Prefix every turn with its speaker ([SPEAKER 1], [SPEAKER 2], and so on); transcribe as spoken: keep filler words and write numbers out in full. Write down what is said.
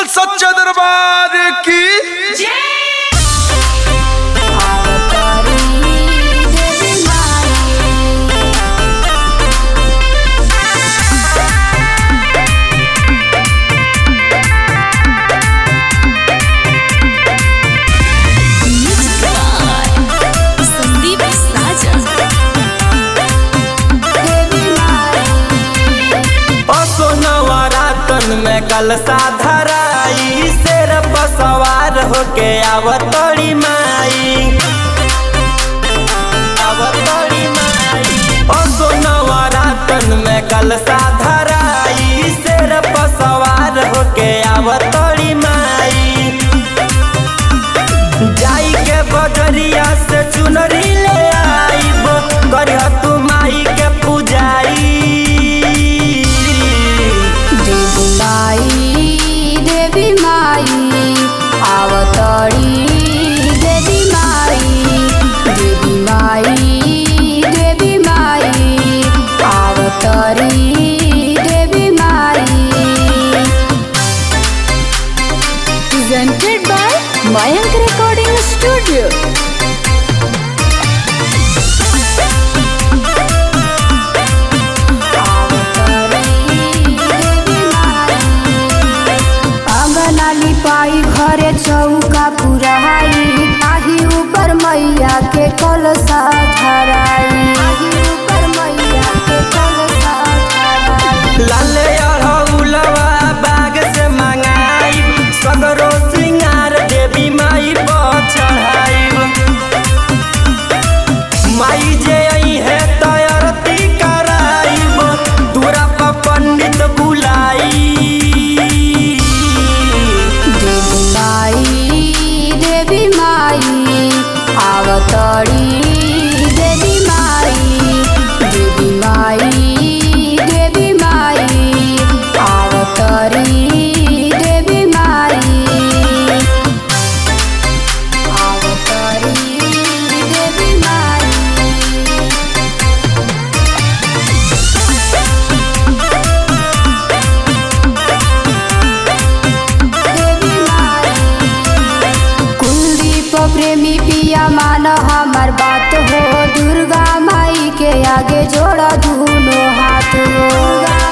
[SPEAKER 1] सच्चा दरबार की
[SPEAKER 2] में कलसा धराई शेर पर सवार होके आवतड़ी माई आवतड़ी माई ओ सोनवा रातन में कलसा धराई शेर पर सवार होके आवतड़ी माई जाई के बजरिया से चुनरी ले आईबो करिया तू माई के पूजाई
[SPEAKER 3] देवी माई आवतड़ी देवी माई देवी माई देवी माई आवतड़ी देवी माई presented by Mayank Recording Studio। पाई घरे चौका पुराई आही ऊपर मैया के कलसा धराई आही ऊपर मैया के कलसा धराई
[SPEAKER 2] लाले अड़हुलवा बाग से मंगाई सगरो श्रृंगार देवी माई पर चढ़ाई माई जे आई है तैयारती कराई दूरा पर पंडित बुलाई
[SPEAKER 3] देवी माई आवतड़ी देवी माई देवी माई देवी माई आवतड़ी देवी माई आवतड़ी देवी माई प्रेमी पिया मान हमार बात हो दुर्गा माई के आगे जोड़ा दोनों हाथ हो।